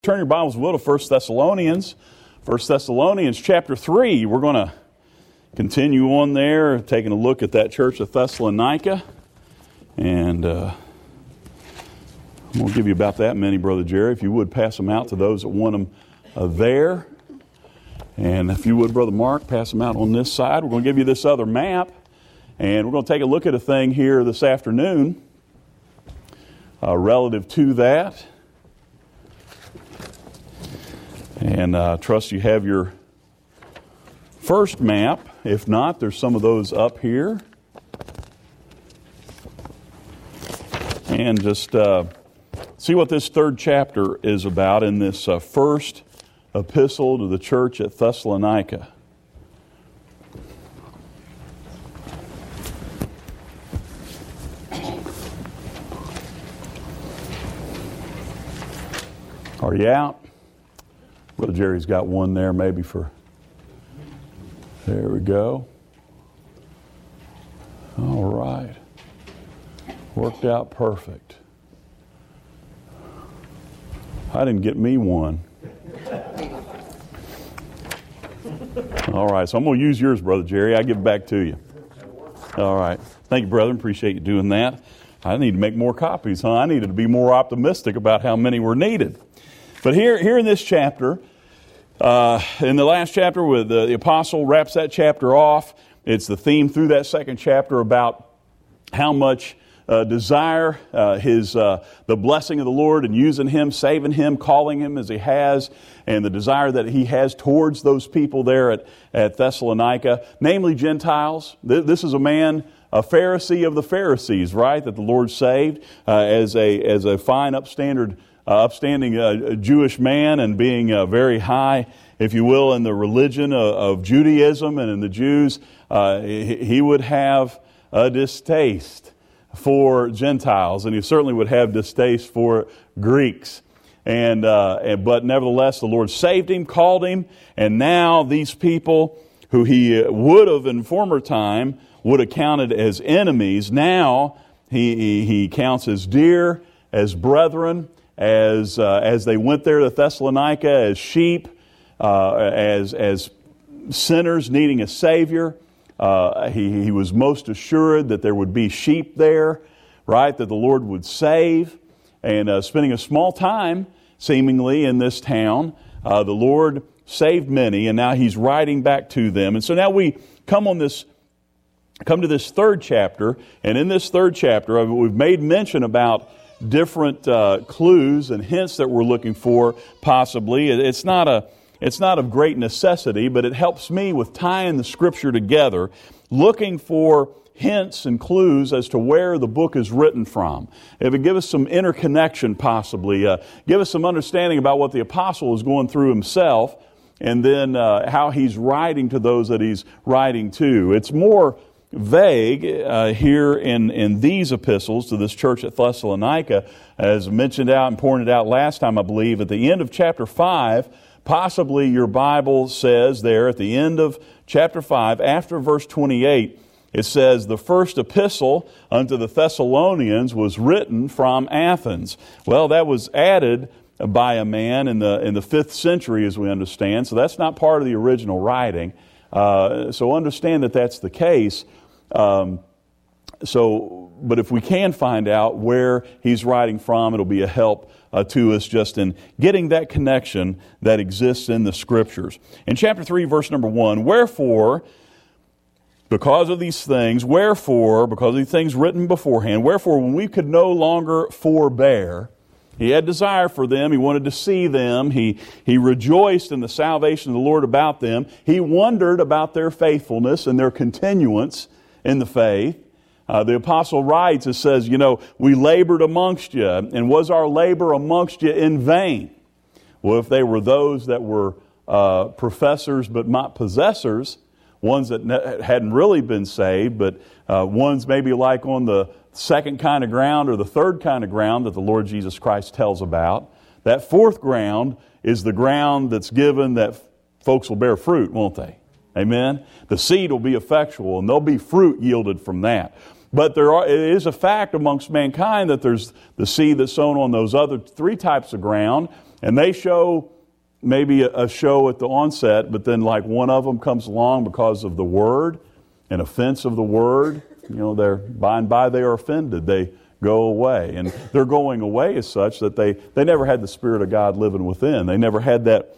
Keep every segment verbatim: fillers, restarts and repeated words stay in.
Turn your Bibles, will, to First Thessalonians. First Thessalonians chapter three. We're going to continue on there, taking a look at that church of Thessalonica. And uh, I'm going to give you about that many, Brother Jerry. If you would, pass them out to those that want them uh, there. And if you would, Brother Mark, pass them out on this side. We're going to give you this other map. And we're going to take a look at a thing here this afternoon uh, relative to that. And I uh, trust you have your first map. If not, there's some of those up here. And just uh, see what this third chapter is about in this uh, first epistle to the church at Thessalonica. Are you out? Brother Jerry's got one there maybe for, there we go. All right. Worked out perfect. I didn't get me one. All right, so I'm going to use yours, Brother Jerry. I give it back to you. All right. Thank you, brother. Appreciate you doing that. I need to make more copies, huh? I needed to be more optimistic about how many were needed. But here, here in this chapter, uh, in the last chapter, with the, the apostle wraps that chapter off. It's the theme through that second chapter about how much uh, desire uh, his uh, the blessing of the Lord and using him, saving him, calling him as he has, and the desire that he has towards those people there at, at Thessalonica, namely Gentiles. This is a man, a Pharisee of the Pharisees, right, that the Lord saved uh, as a as a fine, upstandard. Uh, upstanding uh, Jewish man, and being uh, very high, if you will, in the religion of, of Judaism and in the Jews, uh, he, he would have a distaste for Gentiles, and he certainly would have distaste for Greeks. And, uh, and but nevertheless, the Lord saved him, called him, and now these people who he would have in former time would have counted as enemies, now he, he, he counts as dear, as brethren, as uh, as they went there to Thessalonica as sheep, uh, as as sinners needing a Savior. Uh, he, he was most assured that there would be sheep there, right, that the Lord would save. And uh, spending a small time, seemingly, in this town, uh, the Lord saved many, and now He's writing back to them. And so now we come on this, come to this third chapter, and in this third chapter, we've made mention about different uh, clues and hints that we're looking for, possibly. It's not a, it's not of great necessity, but it helps me with tying the Scripture together, looking for hints and clues as to where the book is written from. It would give us some interconnection, possibly, uh, give us some understanding about what the apostle is going through himself, and then uh, how he's writing to those that he's writing to. It's more vague uh, here in, in these epistles to this church at Thessalonica, as mentioned out and pointed out last time, I believe, at the end of chapter five, possibly your Bible says there at the end of chapter five, after verse twenty-eight, it says, the first epistle unto the Thessalonians was written from Athens. Well, that was added by a man in the in the fifth century, as we understand, so that's not part of the original writing. Uh, so understand that that's the case. Um, so, but if we can find out where he's writing from, it'll be a help uh, to us just in getting that connection that exists in the Scriptures. In chapter three, verse number one, wherefore, because of these things, wherefore, because of these things written beforehand, wherefore, when we could no longer forbear, he had desire for them. He wanted to see them. He, he rejoiced in the salvation of the Lord about them. He wondered about their faithfulness and their continuance in the faith. Uh, the apostle writes, it says, you know, we labored amongst you, and was our labor amongst you in vain? Well, if they were those that were uh, professors but not possessors, ones that ne- hadn't really been saved, but uh, ones maybe like on the second kind of ground or the third kind of ground that the Lord Jesus Christ tells about. That fourth ground is the ground that's given that folks will bear fruit, won't they? Amen? The seed will be effectual, and there'll be fruit yielded from that. But there are, it is a fact amongst mankind that there's the seed that's sown on those other three types of ground, and they show maybe a, a show at the onset, but then like one of them comes along because of the word, an offense of the word. You know, they're by and by they are offended. They go away, and their going away is such that they they never had the Spirit of God living within. They never had that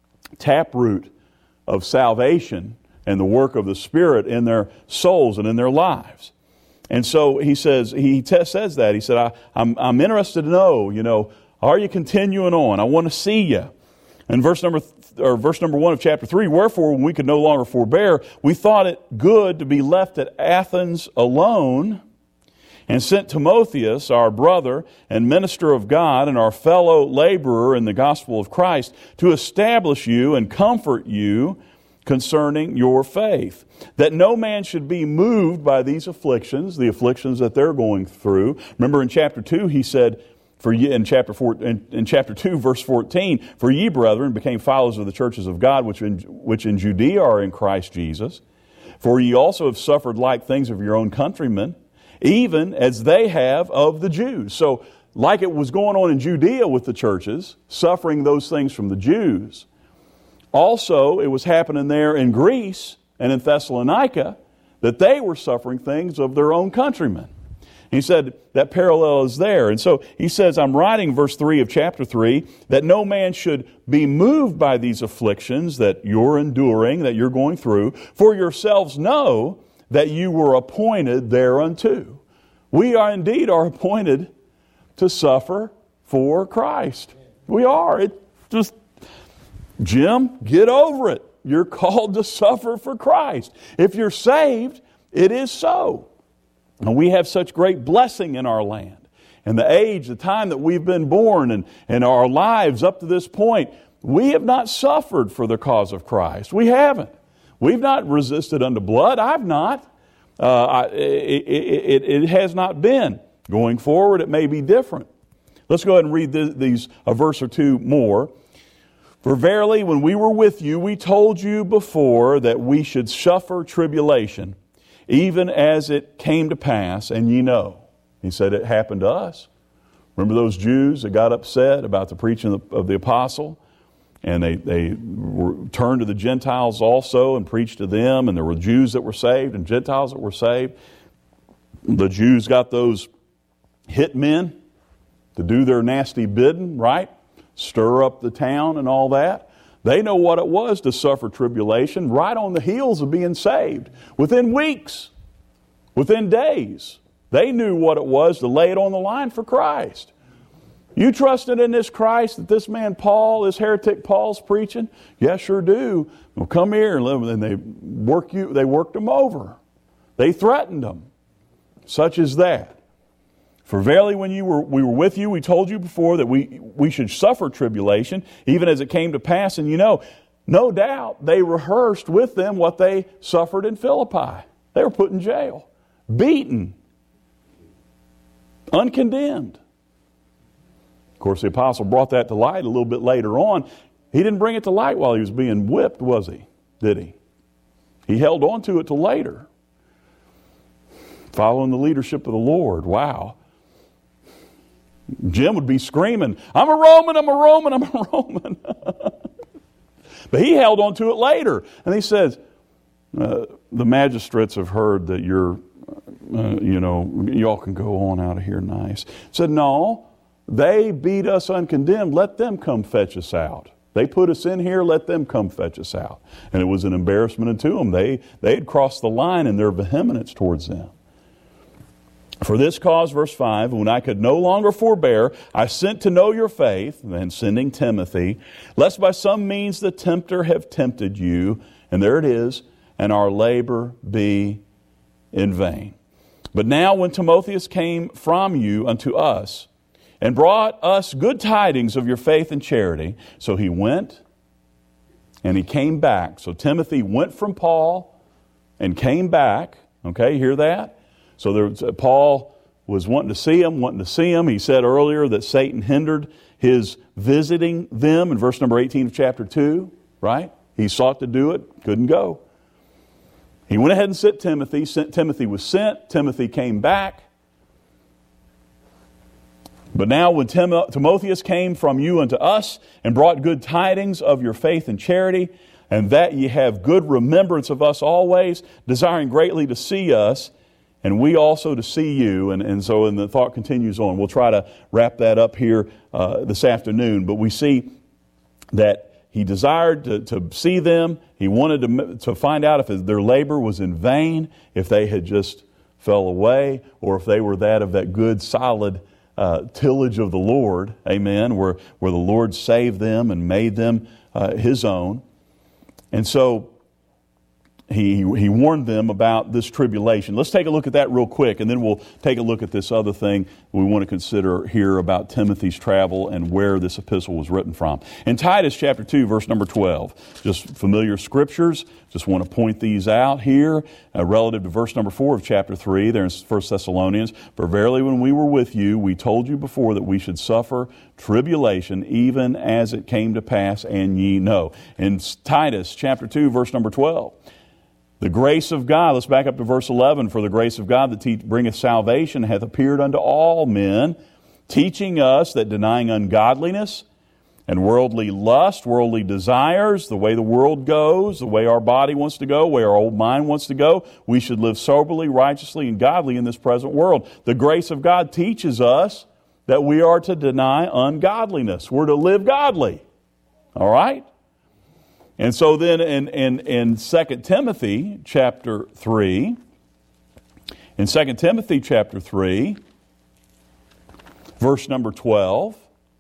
taproot of salvation and the work of the Spirit in their souls and in their lives. And so he says, he t- says that, he said, I, I'm, I'm interested to know, you know, are you continuing on? I want to see you. And verse number, th- or verse number one of chapter three, wherefore when we could no longer forbear, we thought it good to be left at Athens alone, and sent Timotheus, our brother and minister of God and our fellow laborer in the gospel of Christ, to establish you and comfort you concerning your faith, that no man should be moved by these afflictions, the afflictions that they're going through. Remember in chapter two, he said, for ye, in chapter four, in, in chapter two, verse fourteen, for ye, brethren, became followers of the churches of God, which in, which in Judea are in Christ Jesus. For ye also have suffered like things of your own countrymen, even as they have of the Jews. So, like it was going on in Judea with the churches, suffering those things from the Jews, also it was happening there in Greece and in Thessalonica, that they were suffering things of their own countrymen. He said that parallel is there. And so he says, I'm writing verse three of chapter three, that no man should be moved by these afflictions that you're enduring, that you're going through, for yourselves know that you were appointed thereunto. We are indeed are appointed to suffer for Christ. We are. It just, Jim, get over it. You're called to suffer for Christ. If you're saved, it is so. And we have such great blessing in our land. And the age, the time that we've been born, and, and our lives up to this point, we have not suffered for the cause of Christ. We haven't. We've not resisted unto blood. I've not. Uh, I, it, it, it has not been. Going forward, it may be different. Let's go ahead and read the, these a verse or two more. For verily, when we were with you, we told you before that we should suffer tribulation, even as it came to pass, and ye know. He said it happened to us. Remember those Jews that got upset about the preaching of the, of the apostle? And they, they were, turned to the Gentiles also and preached to them. And there were Jews that were saved and Gentiles that were saved. The Jews got those hitmen to do their nasty bidding, right? Stir up the town and all that. They know what it was to suffer tribulation right on the heels of being saved. Within weeks, within days, they knew what it was to lay it on the line for Christ. You trusted in this Christ that this man Paul, this heretic Paul's preaching? Yes, sure do. Well, come here and live. And they work you. They worked them over. They threatened them. Such as that. For verily, when you were we were with you, we told you before that we we should suffer tribulation, even as it came to pass. And you know, no doubt they rehearsed with them what they suffered in Philippi. They were put in jail, beaten, uncondemned. Of course, the apostle brought that to light a little bit later on. He didn't bring it to light while he was being whipped, was he? Did he? He held on to it till later. Following the leadership of the Lord. Wow. Jim would be screaming, I'm a Roman, I'm a Roman, I'm a Roman. But he held on to it later. And he says, uh, the magistrates have heard that you're, uh, you know, y'all can go on out of here nice. Said, no, they beat us uncondemned. Let them come fetch us out. They put us in here, let them come fetch us out. And it was an embarrassment unto them. They, they had crossed the line in their vehemence towards them. For this cause, verse five, when I could no longer forbear, I sent to know your faith, then sending Timothy, lest by some means the tempter have tempted you, and there it is, and our labor be in vain. But now when Timotheus came from you unto us, and brought us good tidings of your faith and charity, so he went, and he came back. So Timothy went from Paul, and came back. Okay, hear that? So there was, uh, Paul was wanting to see him, wanting to see him. He said earlier that Satan hindered his visiting them in verse number eighteen of chapter two, right? He sought to do it, couldn't go. He went ahead and sent Timothy. Sent, Timothy was sent. Timothy came back. But now when Tim- Timotheus came from you unto us, and brought good tidings of your faith and charity, and that ye have good remembrance of us always, desiring greatly to see us, and we also to see you. And, and so and the thought continues on. We'll try to wrap that up here uh, this afternoon. But we see that he desired to, to see them. He wanted to, to find out if their labor was in vain, if they had just fell away, or if they were that of that good, solid uh, tillage of the Lord. Amen. Where, where the Lord saved them and made them uh, His own. And so he he warned them about this tribulation. Let's take a look at that real quick, and then we'll take a look at this other thing we want to consider here about Timothy's travel and where this epistle was written from. In Titus chapter two, verse number twelve, just familiar scriptures, just want to point these out here, uh, relative to verse number four of chapter three, there in First Thessalonians. For verily when we were with you, we told you before that we should suffer tribulation, even as it came to pass, and ye know. In Titus chapter two, verse number twelve, the grace of God, let's back up to verse eleven. For the grace of God that te- bringeth salvation hath appeared unto all men, teaching us that denying ungodliness and worldly lust, worldly desires, the way the world goes, the way our body wants to go, the way our old mind wants to go, we should live soberly, righteously, and godly in this present world. The grace of God teaches us that we are to deny ungodliness. We're to live godly. All right? And so then in, in, in Second Timothy chapter three, in Second Timothy chapter three, verse number twelve,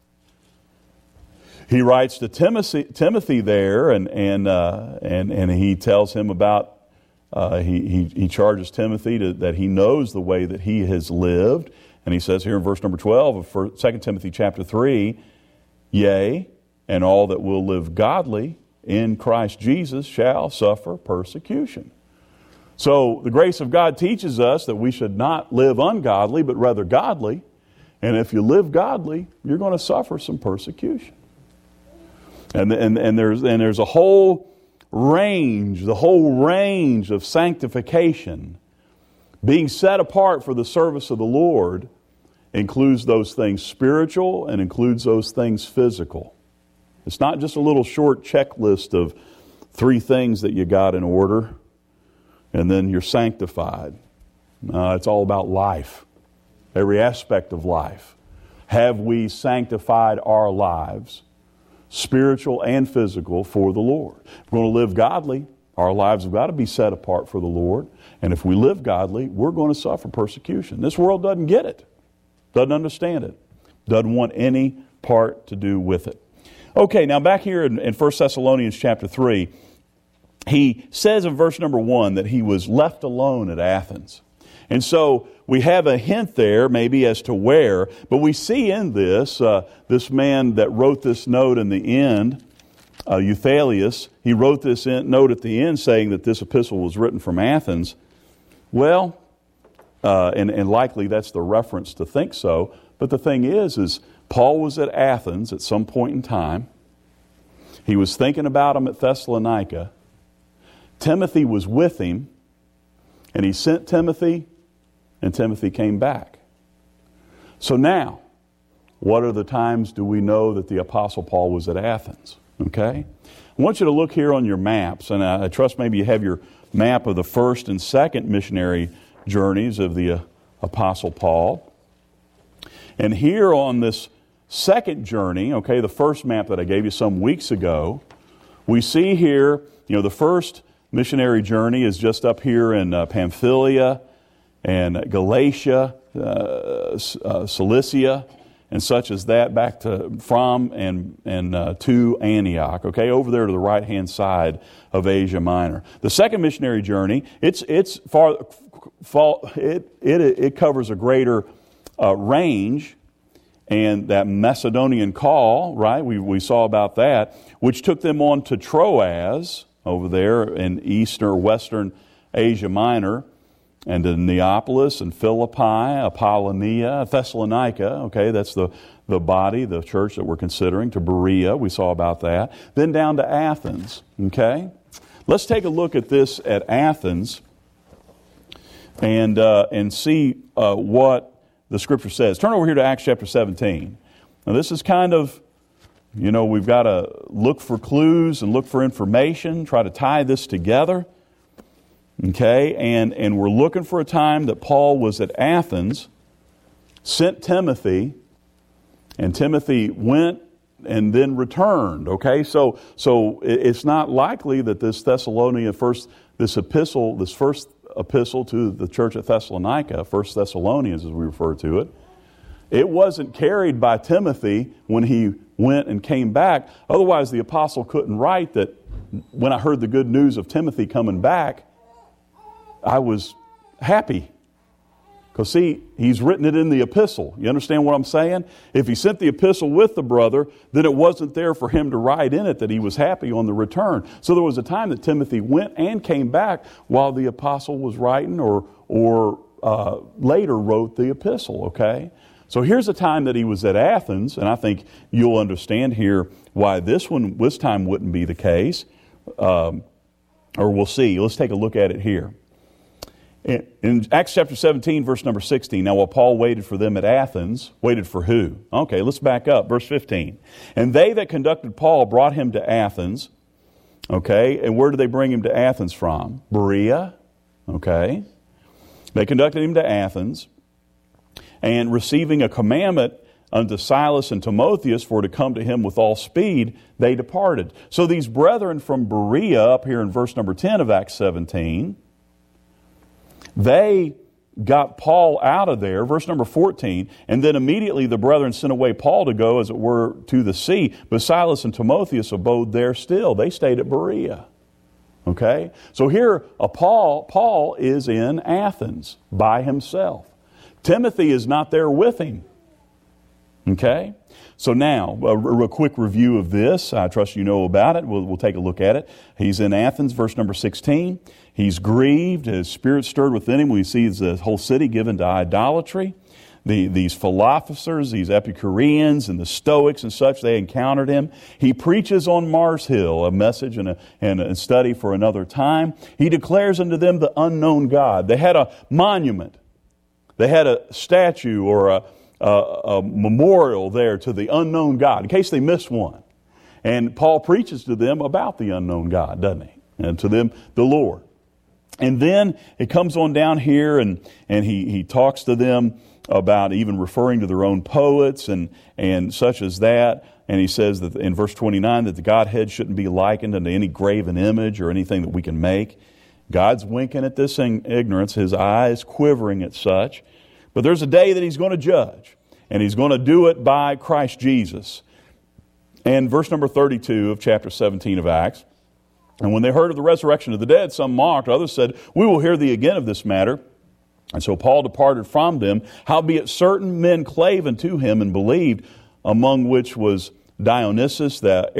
he writes to Timothy, Timothy there, and and uh, and and he tells him about uh, he, he he charges Timothy to, that he knows the way that he has lived, and he says here in verse number twelve of Second Timothy chapter three, yea, and all that will live godly in Christ Jesus shall suffer persecution. So the grace of God teaches us that we should not live ungodly, but rather godly. And if you live godly, you're going to suffer some persecution. And, and, and, there's, and there's a whole range, the whole range of sanctification, being set apart for the service of the Lord, includes those things spiritual and includes those things physical. It's not just a little short checklist of three things that you got in order and then you're sanctified. No, it's all about life, every aspect of life. Have we sanctified our lives, spiritual and physical, for the Lord? If we're going to live godly, our lives have got to be set apart for the Lord. And if we live godly, we're going to suffer persecution. This world doesn't get it, doesn't understand it, doesn't want any part to do with it. Okay, now back here in, in First Thessalonians chapter three, he says in verse number one that he was left alone at Athens. And so we have a hint there maybe as to where, but we see in this, uh, this man that wrote this note in the end, uh, Euthalius, he wrote this in, note at the end saying that this epistle was written from Athens. Well, uh, and, and likely that's the reference to think so, but the thing is, is Paul was at Athens at some point in time. He was thinking about him at Thessalonica. Timothy was with him, and he sent Timothy, and Timothy came back. So now, what are the times do we know that the Apostle Paul was at Athens? Okay? I want you to look here on your maps, and I, I trust maybe you have your map of the first and second missionary journeys of the uh, Apostle Paul. And here on this second journey, okay, the first map that I gave you some weeks ago, we see here, you know, the first missionary journey is just up here in uh, Pamphylia and Galatia, uh, uh, Cilicia, and such as that, back to from and and uh, to Antioch. Okay, over there to the right hand side of Asia Minor. The second missionary journey, it's it's far, far it it it covers a greater uh, range. And that Macedonian call, right, we, we saw about that, which took them on to Troas, over there in eastern or western Asia Minor, and to Neapolis and Philippi, Apollonia, Thessalonica, okay, that's the, the body, the church that we're considering, to Berea, we saw about that. Then down to Athens, okay? Let's take a look at this at Athens and, uh, and see uh, what the Scripture says. Turn over here to Acts chapter seventeen. Now this is kind of, you know, we've got to look for clues and look for information, try to tie this together. Okay, and, and we're looking for a time that Paul was at Athens, sent Timothy, and Timothy went and then returned. Okay, so so it's not likely that this Thessalonian first, this epistle, this first epistle to the church at Thessalonica, First Thessalonians as we refer to it, it wasn't carried by Timothy when he went and came back. Otherwise, the apostle couldn't write that when I heard the good news of Timothy coming back, I was happy. Because see, he's written it in the epistle. You understand what I'm saying? If he sent the epistle with the brother, then it wasn't there for him to write in it that he was happy on the return. So there was a time that Timothy went and came back while the apostle was writing or, or uh, later wrote the epistle, okay? So here's a time that he was at Athens, and I think you'll understand here why this one, this time wouldn't be the case. Um, or we'll see. Let's take a look at it here. In Acts chapter seventeen, verse number sixteen, now while Paul waited for them at Athens, waited for who? Okay, let's back up. Verse fifteen. And they that conducted Paul brought him to Athens. Okay, and where did they bring him to Athens from? Berea. Okay. They conducted him to Athens, and receiving a commandment unto Silas and Timotheus for to come to him with all speed, they departed. So these brethren from Berea, up here in verse number ten of Acts seventeen, they got Paul out of there, verse number fourteen, and then immediately the brethren sent away Paul to go, as it were, to the sea. But Silas and Timotheus abode there still. They stayed at Berea. Okay? So here, a Paul, Paul is in Athens by himself. Timothy is not there with him. Okay? So now, a, a quick review of this. I trust you know about it. We'll, we'll take a look at it. He's in Athens, verse number sixteen. He's grieved. His spirit stirred within him when he sees the whole city given to idolatry. The, these philosophers, these Epicureans and the Stoics and such, they encountered him. He preaches on Mars Hill, a message and a, and a study for another time. He declares unto them the unknown God. They had a monument. They had a statue or a A, a memorial there to the unknown God, in case they missed one. And Paul preaches to them about the unknown God, doesn't he? And to them, the Lord. And then it comes on down here, and, and he, he talks to them about even referring to their own poets and, and such as that. And he says that in verse twenty-nine that the Godhead shouldn't be likened unto any graven image or anything that we can make. God's winking at this ignorance, his eyes quivering at such. But there's a day that he's going to judge, and he's going to do it by Christ Jesus. And verse number thirty-two of chapter seventeen of Acts, and when they heard of the resurrection of the dead, some mocked, others said, we will hear thee again of this matter. And so Paul departed from them, howbeit certain men clave unto him and believed, among which was Dionysius the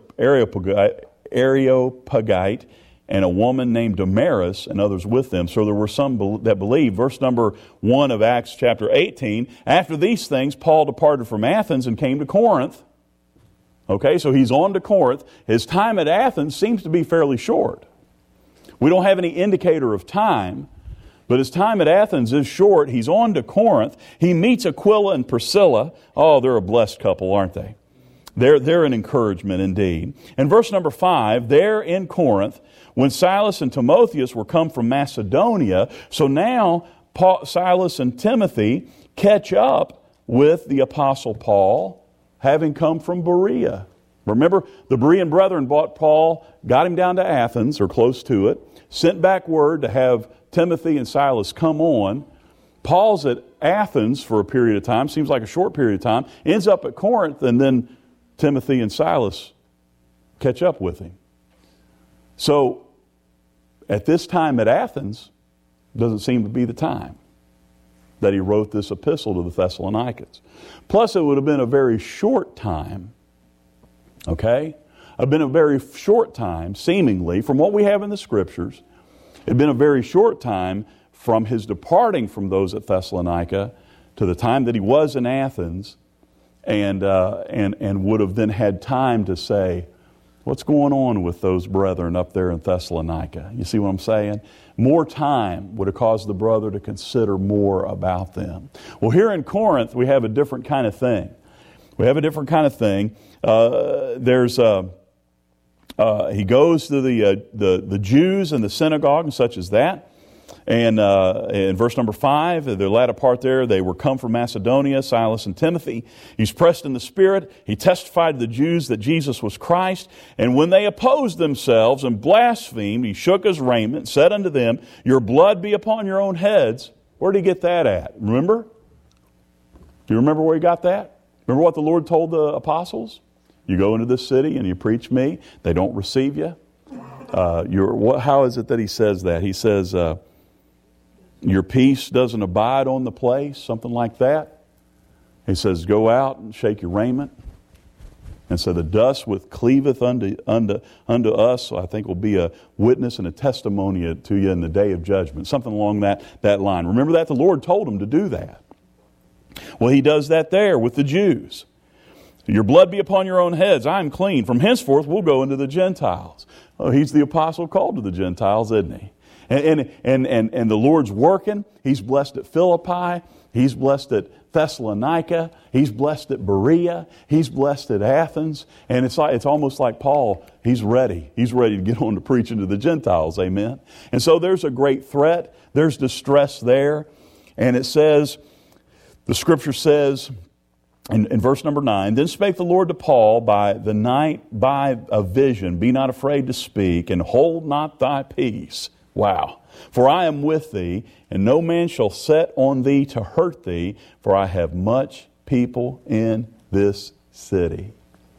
Areopagite, and a woman named Damaris, and others with them. So there were some that believed. Verse number one of Acts chapter eighteen, after these things, Paul departed from Athens and came to Corinth. Okay, so he's on to Corinth. His time at Athens seems to be fairly short. We don't have any indicator of time, but his time at Athens is short. He's on to Corinth. He meets Aquila and Priscilla. Oh, they're a blessed couple, aren't they? They're, they're an encouragement indeed. In verse number five, there in Corinth, when Silas and Timotheus were come from Macedonia, so now Paul, Silas and Timothy catch up with the Apostle Paul, having come from Berea. Remember, the Berean brethren brought Paul, got him down to Athens, or close to it, sent back word to have Timothy and Silas come on. Paul's at Athens for a period of time, seems like a short period of time, ends up at Corinth, and then Timothy and Silas catch up with him. So, at this time at Athens, doesn't seem to be the time that he wrote this epistle to the Thessalonians. Plus, it would have been a very short time, okay? It would have been a very short time, seemingly, from what we have in the Scriptures. It had been a very short time from his departing from those at Thessalonica to the time that he was in Athens, and uh, and and would have then had time to say, What's going on with those brethren up there in Thessalonica? You see what I'm saying? More time would have caused the brother to consider more about them. Well, here in Corinth, we have a different kind of thing. We have a different kind of thing. Uh, there's a, uh, he goes to the, uh, the the Jews in the synagogue and such as that. And uh, in verse number five, the latter part there, they were come from Macedonia, Silas and Timothy. He's pressed in the Spirit. He testified to the Jews that Jesus was Christ. And when they opposed themselves and blasphemed, he shook his raiment and said unto them, your blood be upon your own heads. Where did he get that at? Remember? Do you remember where he got that? Remember what the Lord told the apostles? You go into this city and you preach me. They don't receive you. Uh, you're, what, how is it that he says that? He says... Uh, Your peace doesn't abide on the place, something like that. He says, go out and shake your raiment. And so the dust which cleaveth unto, unto, unto us, I think, will be a witness and a testimony to you in the day of judgment. Something along that, that line. Remember that? The Lord told him to do that. Well, he does that there with the Jews. Your blood be upon your own heads. I am clean. From henceforth, we'll go into the Gentiles. Oh, he's the apostle called to the Gentiles, isn't he? And, and, and, and the Lord's working. He's blessed at Philippi. He's blessed at Thessalonica. He's blessed at Berea. He's blessed at Athens. And it's like, it's almost like Paul, he's ready. He's ready to get on to preaching to the Gentiles. Amen. And so there's a great threat. There's distress there. And it says, the Scripture says in, in verse number nine, then spake the Lord to Paul by the night by a vision, be not afraid to speak, and hold not thy peace. Wow. For I am with thee, and no man shall set on thee to hurt thee, for I have much people in this city.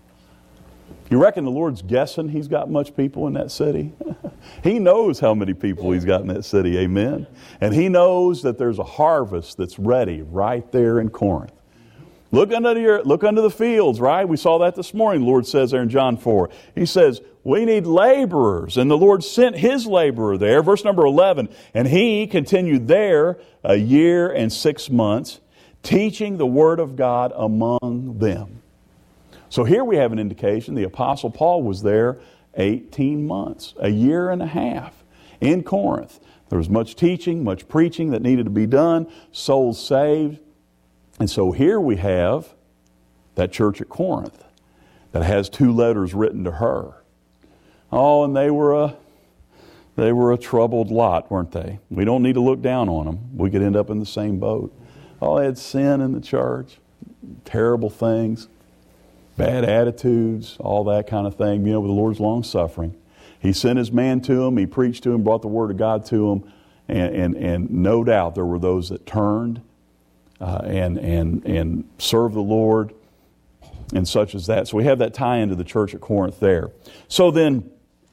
You reckon the Lord's guessing he's got much people in that city? He knows how many people he's got in that city, amen? And he knows that there's a harvest that's ready right there in Corinth. Look under your, look under the fields, right? We saw that this morning. The Lord says there in John four. He says, we need laborers. And the Lord sent His laborer there. Verse number eleven. And he continued there a year and six months, teaching the Word of God among them. So here we have an indication the Apostle Paul was there eighteen months, a year and a half in Corinth. There was much teaching, much preaching that needed to be done, souls saved. And so here we have that church at Corinth that has two letters written to her. Oh, and they were a they were a troubled lot, weren't they? We don't need to look down on them. We could end up in the same boat. Oh, they had sin in the church, terrible things, bad attitudes, all that kind of thing. You know, with the Lord's long suffering. He sent His man to them. He preached to them, brought the Word of God to them. And, and, and no doubt there were those that turned uh, and, and, and served the Lord and such as that. So we have that tie into the church at Corinth there. So then,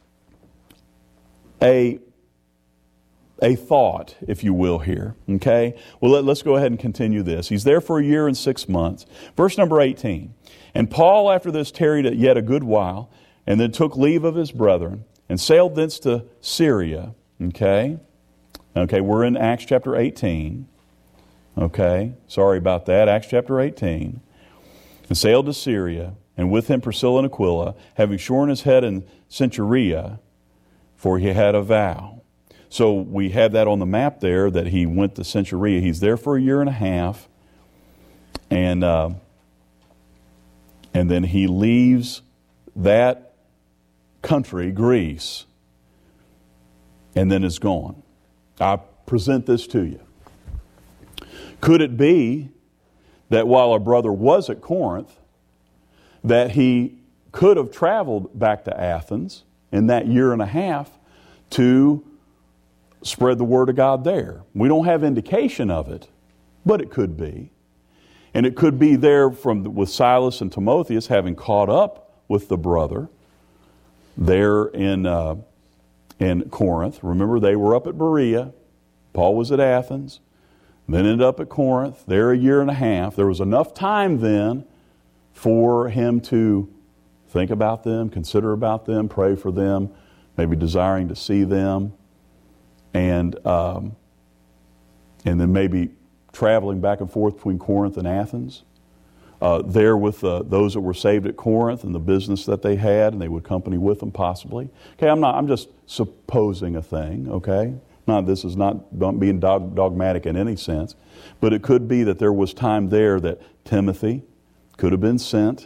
a, a thought, if you will, here. Okay? Well, let, let's go ahead and continue this. He's there for a year and six months. Verse number eighteen. And Paul, after this, tarried yet a good while, and then took leave of his brethren, and sailed thence to Syria. Okay? Okay, we're in Acts chapter eighteen. Okay? Sorry about that. Acts chapter eighteen. And sailed to Syria, and with him Priscilla and Aquila, having shorn his head in Cenchrea, for he had a vow. So we have that on the map there, that he went to Cenchrea. He's there for a year and a half, and uh, and then he leaves that country, Greece, and then is gone. I present this to you. Could it be that while our brother was at Corinth, that he could have traveled back to Athens in that year and a half to spread the Word of God there? We don't have indication of it, but it could be. And it could be there from with Silas and Timotheus having caught up with the brother there in, uh, in Corinth. Remember, they were up at Berea. Paul was at Athens. Then ended up at Corinth, there a year and a half. There was enough time then for him to think about them, consider about them, pray for them, maybe desiring to see them, and um, and then maybe traveling back and forth between Corinth and Athens. uh, there with uh, those that were saved at Corinth and the business that they had, and they would company with them possibly. Okay, I'm not. I'm just supposing a thing. Okay, not this is not, not being dog, dogmatic in any sense, but it could be that there was time there that Timothy could have been sent,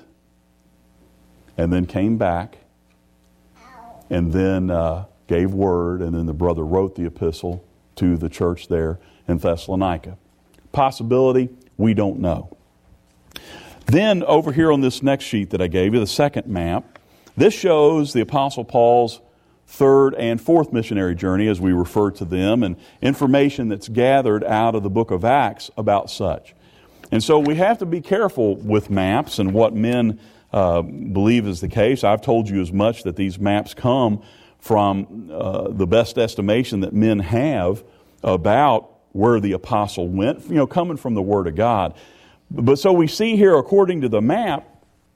and then came back, and then uh, gave word, and then the brother wrote the epistle to the church there in Thessalonica. Possibility, we don't know. Then over here on this next sheet that I gave you, the second map, this shows the Apostle Paul's third and fourth missionary journey, as we refer to them, and information that's gathered out of the book of Acts about such. And so we have to be careful with maps and what men uh, believe is the case. I've told you as much that these maps come from uh, the best estimation that men have about where the apostle went, you know, coming from the Word of God. But so we see here, according to the map,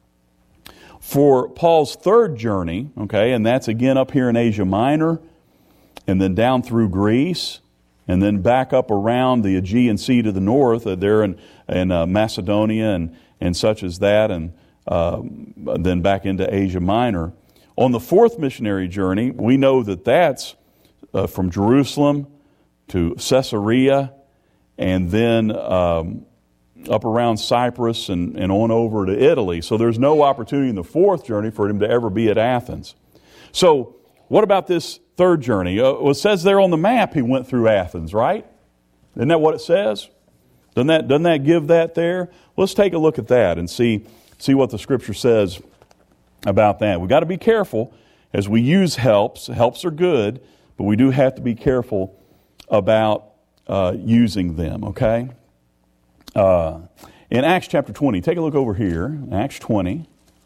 for Paul's third journey, okay, and that's again up here in Asia Minor, and then down through Greece, and then back up around the Aegean Sea to the north, uh, there in, in uh, Macedonia and, and such as that, and uh, then back into Asia Minor. On the fourth missionary journey, we know that that's uh, from Jerusalem to Caesarea, and then um, up around Cyprus and, and on over to Italy. So there's no opportunity in the fourth journey for him to ever be at Athens. So what about this third journey? Uh, well, it says there on the map he went through Athens, right? Isn't that what it says? Doesn't that, doesn't that give that there? Let's take a look at that and see, see what the Scripture says about that. We've got to be careful as we use helps. Helps are good, but we do have to be careful about uh, using them, okay? Uh, in Acts chapter twenty, take a look over here, Acts twenty.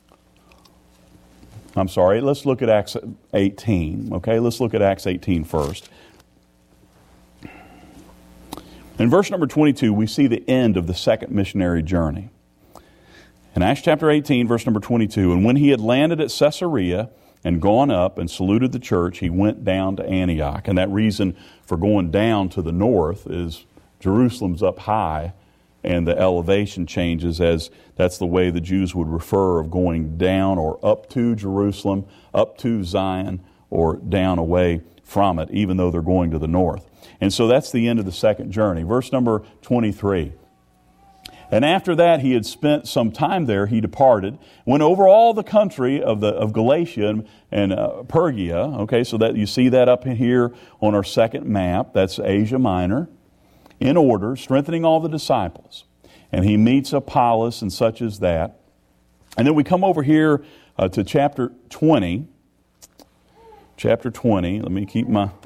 I'm sorry, let's look at Acts eighteen, okay? Let's look at Acts eighteen first. In verse number twenty-two, we see the end of the second missionary journey. In Acts chapter eighteen, verse number twenty-two, and when he had landed at Caesarea and gone up and saluted the church, he went down to Antioch. And that reason for going down to the north is Jerusalem's up high, and the elevation changes, as that's the way the Jews would refer of going down or up to Jerusalem, up to Zion, or down away from it, even though they're going to the north. And so that's the end of the second journey. Verse number twenty-three. And after that he had spent some time there, he departed, went over all the country of the of Galatia and, and uh, Phrygia. Okay, so that you see that up here on our second map. That's Asia Minor. In order, strengthening all the disciples. And he meets Apollos and such as that. And then we come over here uh, to chapter twenty. Chapter twenty. Let me keep my...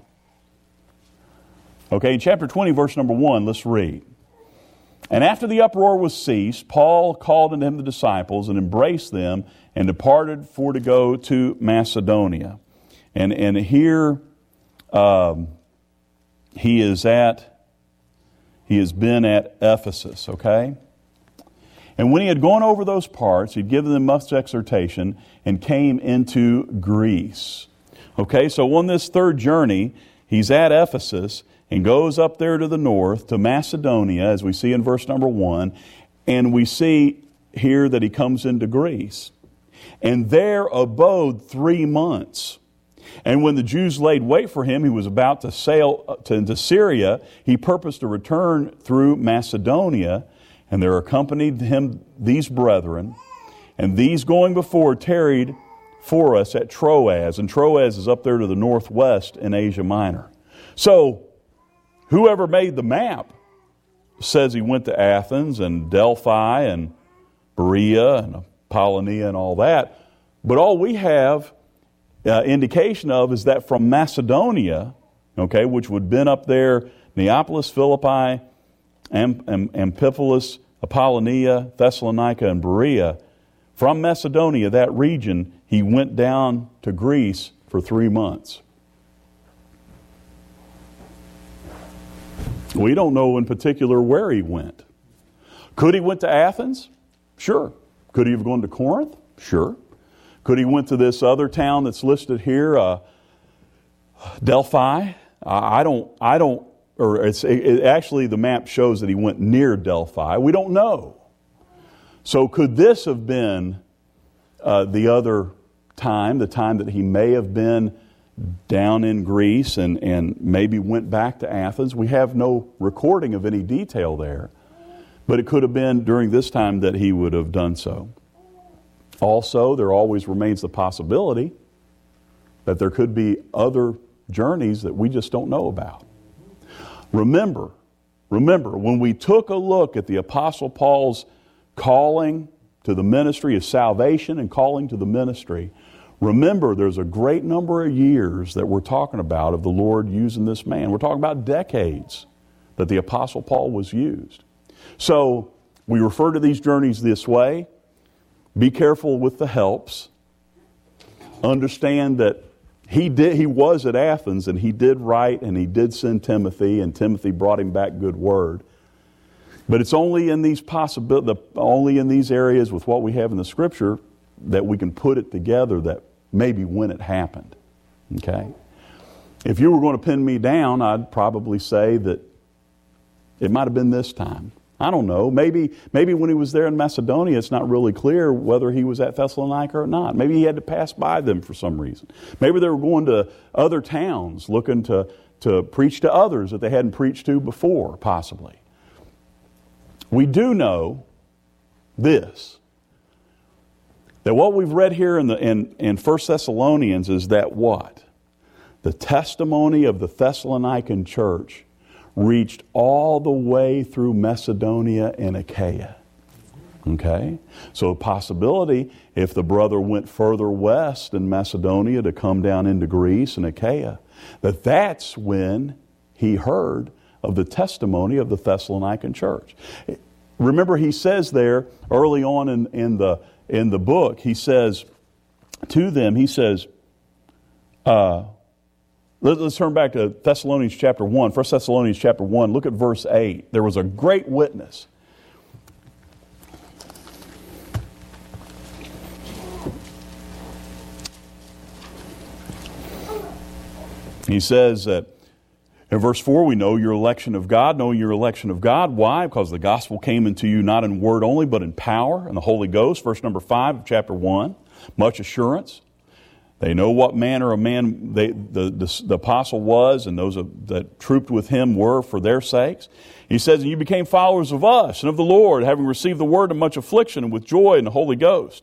Okay, chapter twenty, verse number one, let's read. And after the uproar was ceased, Paul called unto him the disciples and embraced them and departed for to go to Macedonia. And, and here um, he is at... He has been at Ephesus, okay? And when he had gone over those parts, he'd given them much exhortation and came into Greece. Okay, so on this third journey, he's at Ephesus and goes up there to the north, to Macedonia, as we see in verse number one. And we see here that he comes into Greece. And there abode three months. And when the Jews laid wait for him, he was about to sail to, into Syria. He purposed to return through Macedonia, and there accompanied him these brethren. And these going before tarried for us at Troas. And Troas is up there to the northwest in Asia Minor. So, whoever made the map says he went to Athens and Delphi and Berea and Apollonia and all that. But all we have Uh, indication of is that from Macedonia, okay, which would have been up there, Neapolis, Philippi, Am- Am- Amphipolis, Apollonia, Thessalonica, and Berea, from Macedonia, that region, he went down to Greece for three months. We don't know in particular where he went. Could he went to Athens? Sure. Could he have gone to Corinth? Sure. Could he went to this other town that's listed here, uh, Delphi? I don't, I don't, or it's it, actually the map shows that he went near Delphi. We don't know. So could this have been uh, the other time, the time that he may have been down in Greece and, and maybe went back to Athens? We have no recording of any detail there, but it could have been during this time that he would have done so. Also, there always remains the possibility that there could be other journeys that we just don't know about. Remember, remember, when we took a look at the Apostle Paul's calling to the ministry of salvation and calling to the ministry, remember there's a great number of years that we're talking about of the Lord using this man. We're talking about decades that the Apostle Paul was used. So we refer to these journeys this way. Be careful with the helps. Understand that he did. He was at Athens, and he did write, and he did send Timothy, and Timothy brought him back good word. But it's only in these possibil- only in these areas with what we have in the Scripture that we can put it together that maybe when it happened. Okay? If you were going to pin me down, I'd probably say that it might have been this time. I don't know. Maybe maybe when he was there in Macedonia, it's not really clear whether he was at Thessalonica or not. Maybe he had to pass by them for some reason. Maybe they were going to other towns looking to, to preach to others that they hadn't preached to before, possibly. We do know this, that what we've read here in, the, in, in First Thessalonians is that what? The testimony of the Thessalonican church reached all the way through Macedonia and Achaia. Okay? So a possibility, if the brother went further west in Macedonia to come down into Greece and Achaia, that that's when he heard of the testimony of the Thessalonican church. Remember, he says there early on in, in the in the book, he says to them, he says, uh, let, let's turn back to Thessalonians chapter one, First Thessalonians chapter one, look at verse eight. There was a great witness. He says that in verse four, we know your election of God, knowing your election of God. Why? Because the gospel came into you not in word only, but in power and the Holy Ghost. Verse number five of chapter one. Much assurance. They know what manner of man they, the, the, the apostle was, and those that trooped with him were for their sakes. He says, and you became followers of us and of the Lord, having received the word of much affliction and with joy in the Holy Ghost,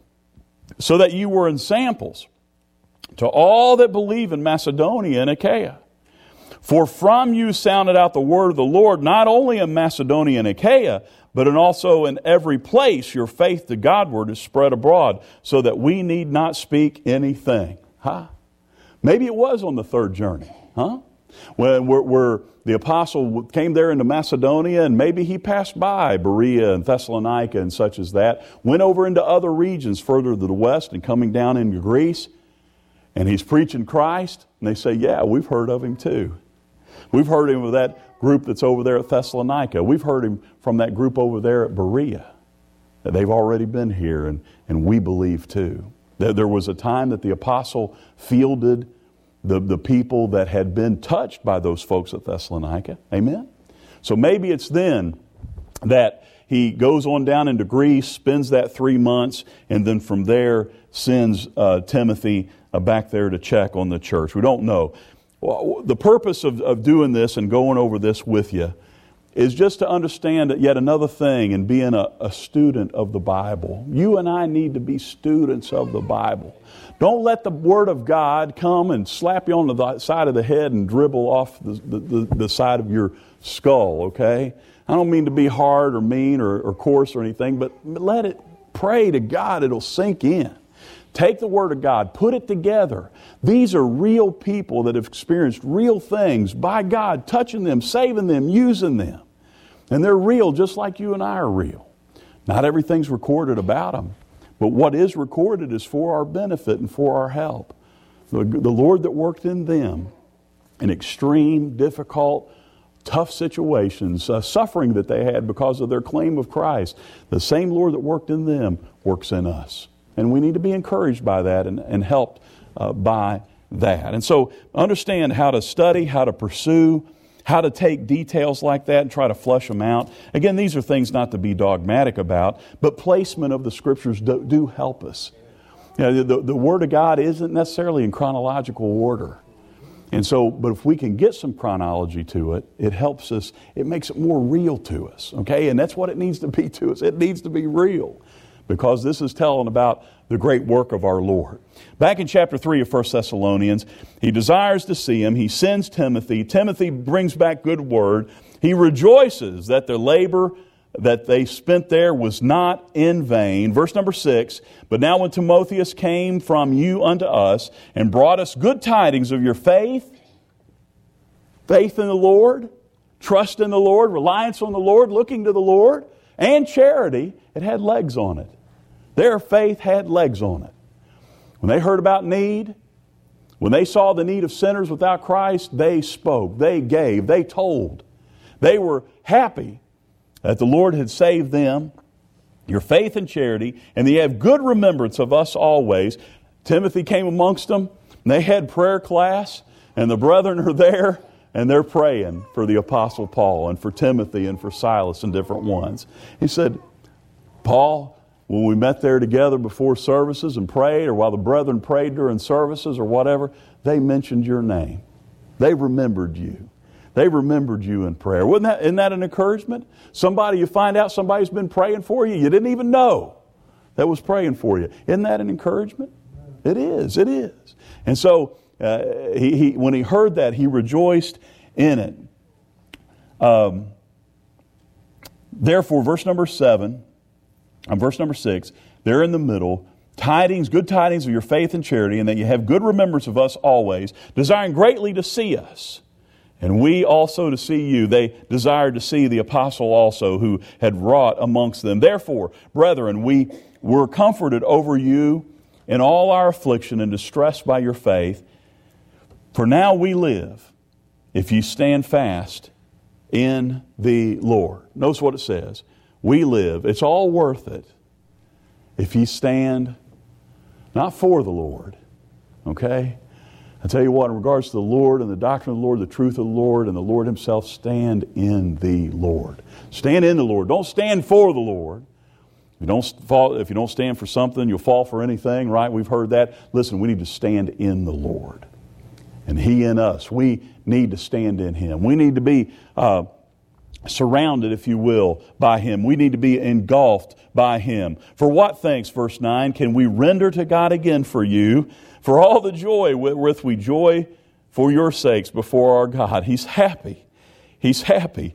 so that you were in samples to all that believe in Macedonia and Achaia. For from you sounded out the word of the Lord, not only in Macedonia and Achaia, but in also in every place your faith to Godward is spread abroad, so that we need not speak anything. Huh? Maybe it was on the third journey. Huh? When where, where the apostle came there into Macedonia, and maybe he passed by Berea and Thessalonica and such as that, went over into other regions further to the west and coming down into Greece, and he's preaching Christ, and they say, yeah, we've heard of him too. We've heard him of that group that's over there at Thessalonica. We've heard him from that group over there at Berea. They've already been here, and, and we believe too. There was a time that the apostle fielded the, the people that had been touched by those folks at Thessalonica. Amen? So maybe it's then that he goes on down into Greece, spends that three months, and then from there sends uh, Timothy uh, back there to check on the church. We don't know. Well, the purpose of, of doing this and going over this with you is just to understand yet another thing in being a, a student of the Bible. You and I need to be students of the Bible. Don't let the Word of God come and slap you on the side of the head and dribble off the, the, the side of your skull, okay? I don't mean to be hard or mean or, or coarse or anything, but let it, pray to God it'll sink in. Take the Word of God, put it together. These are real people that have experienced real things by God, touching them, saving them, using them. And they're real just like you and I are real. Not everything's recorded about them, but what is recorded is for our benefit and for our help. The, the Lord that worked in them in extreme, difficult, tough situations, uh, suffering that they had because of their claim of Christ, the same Lord that worked in them works in us. And we need to be encouraged by that and, and helped uh, by that. And so understand how to study, how to pursue, how to take details like that and try to flush them out. Again, these are things not to be dogmatic about, but placement of the Scriptures do, do help us. You know, the, the Word of God isn't necessarily in chronological order. And so, but if we can get some chronology to it, it helps us, it makes it more real to us, okay? And that's what it needs to be to us. It needs to be real, because this is telling about the great work of our Lord. Back in chapter three of First Thessalonians, he desires to see him. He sends Timothy. Timothy brings back good word. He rejoices that their labor that they spent there was not in vain. Verse number six, but now when Timotheus came from you unto us and brought us good tidings of your faith, faith in the Lord, trust in the Lord, reliance on the Lord, looking to the Lord, and charity, it had legs on it. Their faith had legs on it. When they heard about need, when they saw the need of sinners without Christ, they spoke, they gave, they told. They were happy that the Lord had saved them, your faith and charity, and they have good remembrance of us always. Timothy came amongst them, and they had prayer class, and the brethren are there, and they're praying for the Apostle Paul and for Timothy and for Silas and different ones. He said, Paul, when we met there together before services and prayed, or while the brethren prayed during services or whatever, they mentioned your name. They remembered you. They remembered you in prayer. Wasn't that, isn't that an encouragement? Somebody, you find out somebody's been praying for you, you didn't even know that was praying for you. Isn't that an encouragement? It is, it is. And so, uh, he, he, when he heard that, he rejoiced in it. Um, therefore, verse number seven, and verse number six, they're in the middle. Tidings, good tidings of your faith and charity, and that you have good remembrance of us always, desiring greatly to see us. And we also to see you. They desired to see the apostle also, who had wrought amongst them. Therefore, brethren, we were comforted over you in all our affliction and distress by your faith. For now we live, if you stand fast in the Lord. Notice what it says. We live. It's all worth it if you stand not for the Lord. Okay? I tell you what, in regards to the Lord and the doctrine of the Lord, the truth of the Lord and the Lord Himself, stand in the Lord. Stand in the Lord. Don't stand for the Lord. If you don't fall, if you don't stand for something, you'll fall for anything, right? We've heard that. Listen, we need to stand in the Lord. And He in us. We need to stand in Him. We need to be uh, surrounded, if you will, by Him. We need to be engulfed by Him. For what thanks, verse nine, can we render to God again for you, for all the joy wherewith we joy for your sakes before our God? He's happy. He's happy.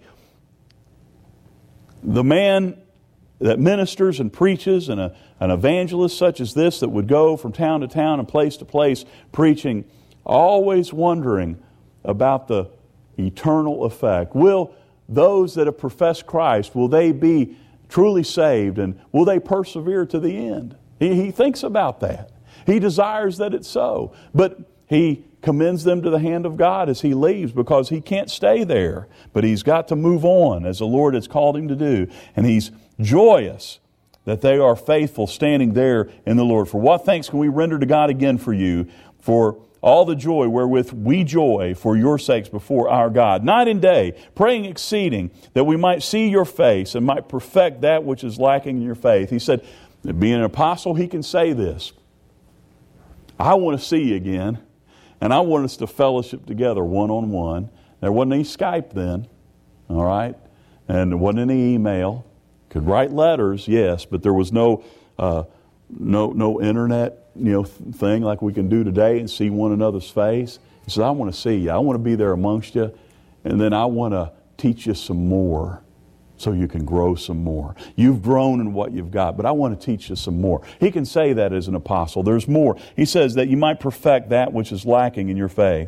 The man that ministers and preaches, and a, an evangelist such as this that would go from town to town and place to place preaching, always wondering about the eternal effect. Will those that have professed Christ, will they be truly saved, and will they persevere to the end? He, he thinks about that. He desires that it's so. But he commends them to the hand of God as he leaves, because he can't stay there. But he's got to move on as the Lord has called him to do. And he's joyous that they are faithful standing there in the Lord. For what thanks can we render to God again for you, for all the joy wherewith we joy for your sakes before our God, night and day, praying exceeding, that we might see your face and might perfect that which is lacking in your faith. He said, being an apostle, he can say this. I want to see you again, and I want us to fellowship together one-on-one. There wasn't any Skype then, all right? And there wasn't any email. Could write letters, yes, but there was no uh, no no internet, you know, thing like we can do today and see one another's face. He said, I want to see you. I want to be there amongst you, and then I want to teach you some more so you can grow some more. You've grown in what you've got, but I want to teach you some more. He can say that as an apostle. There's more. He says that you might perfect that which is lacking in your faith.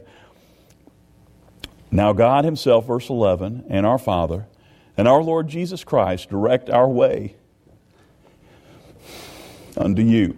Now God Himself, verse eleven, and our Father, and our Lord Jesus Christ direct our way unto you.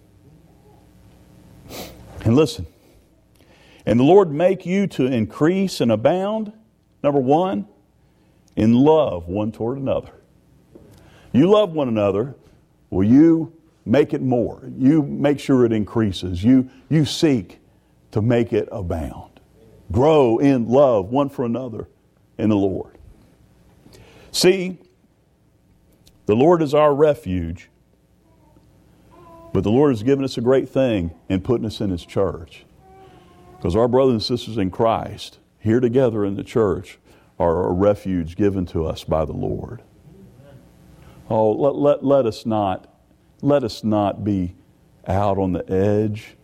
And listen, and the Lord make you to increase and abound, number one, in love one toward another. You love one another, well, you make it more. You make sure it increases. You, you seek to make it abound. Grow in love one for another. in the Lord. See, the Lord is our refuge, but the Lord has given us a great thing in putting us in His church. Because our brothers and sisters in Christ, here together in the church, are a refuge given to us by the Lord. Oh, let, let, let us not, let us not be out on the edge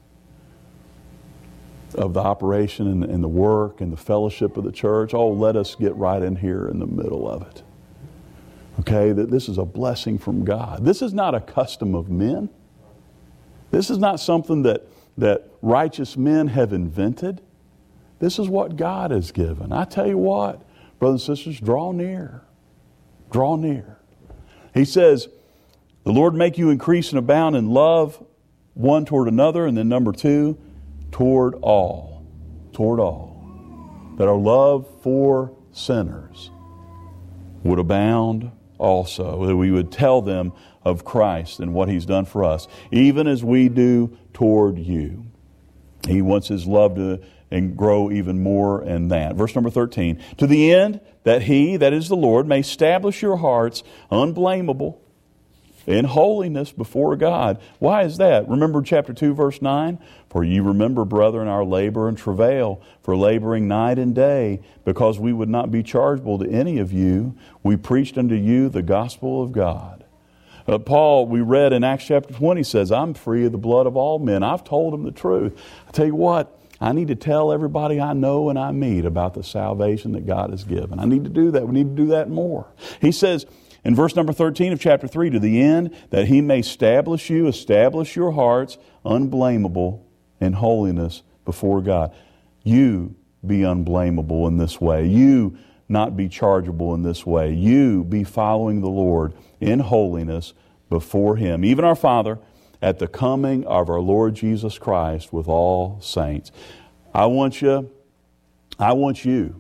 of the operation and, and the work and the fellowship of the church. Oh, let us get right in here in the middle of it. Okay, that this is a blessing from God. This is not a custom of men. This is not something that, that righteous men have invented. This is what God has given. I tell you what, brothers and sisters, draw near. Draw near. He says, the Lord make you increase and abound in love one toward another, and then number two, toward all. Toward all. That our love for sinners would abound also. That we would tell them of Christ and what He's done for us, even as we do toward you. He wants His love to and grow even more in that. Verse number thirteen. To the end that He, that is the Lord, may establish your hearts unblameable in holiness before God. Why is that? Remember chapter two, verse nine? For ye remember, brethren, our labor and travail, for laboring night and day, because we would not be chargeable to any of you. We preached unto you the gospel of God. Uh, Paul, we read in Acts chapter twenty, says, I'm free of the blood of all men. I've told them the truth. I tell you what, I need to tell everybody I know and I meet about the salvation that God has given. I need to do that. We need to do that more. He says in verse number thirteen of chapter three, to the end that He may establish you, establish your hearts unblameable in holiness before God. You be unblameable in this way. You not be chargeable in this way. You be following the Lord in holiness before Him, even our Father, at the coming of our Lord Jesus Christ with all saints. I want you, I want you,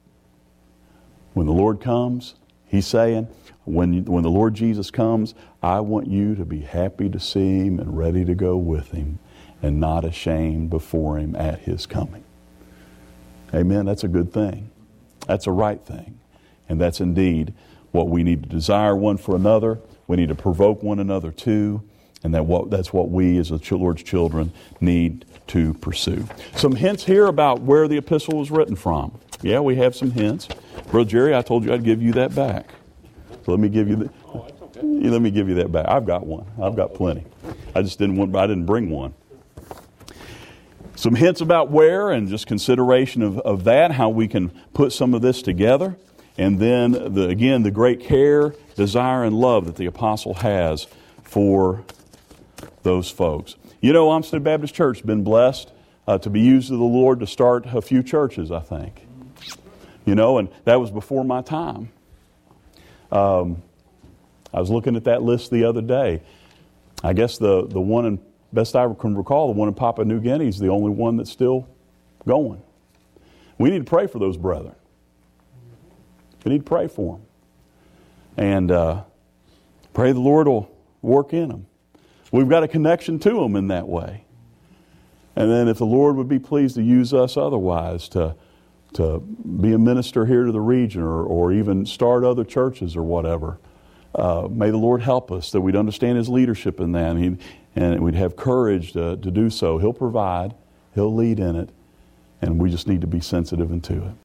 when the Lord comes, He's saying, when, when the Lord Jesus comes, I want you to be happy to see Him and ready to go with Him and not ashamed before Him at His coming. Amen. That's a good thing. That's a right thing. And that's indeed what we need to desire one for another. We need to provoke one another too. And that what, that's what we as the Lord's children need to pursue. Some hints here about where the epistle was written from. Yeah, we have some hints. Brother Jerry, I told you I'd give you that back. So let me give you the, Oh, it's okay. let me give you that back. I've got one. I've got plenty. I just didn't want. I didn't bring one. Some hints about where and just consideration of, of that, how we can put some of this together. And then, the, again, the great care, desire, and love that the apostle has for those folks. You know, Olmsted Baptist Church has been blessed uh, to be used of the Lord to start a few churches, I think. You know, and that was before my time. Um, I was looking at that list the other day. I guess the, the one, in, best I can recall, the one in Papua New Guinea is the only one that's still going. We need to pray for those brethren. We need to pray for them. And uh, pray the Lord will work in them. We've got a connection to them in that way. And then if the Lord would be pleased to use us otherwise to to be a minister here to the region or, or even start other churches or whatever, uh, may the Lord help us that we'd understand His leadership in that and, he'd, and we'd have courage to, to do so. He'll provide. He'll lead in it. And we just need to be sensitive into it.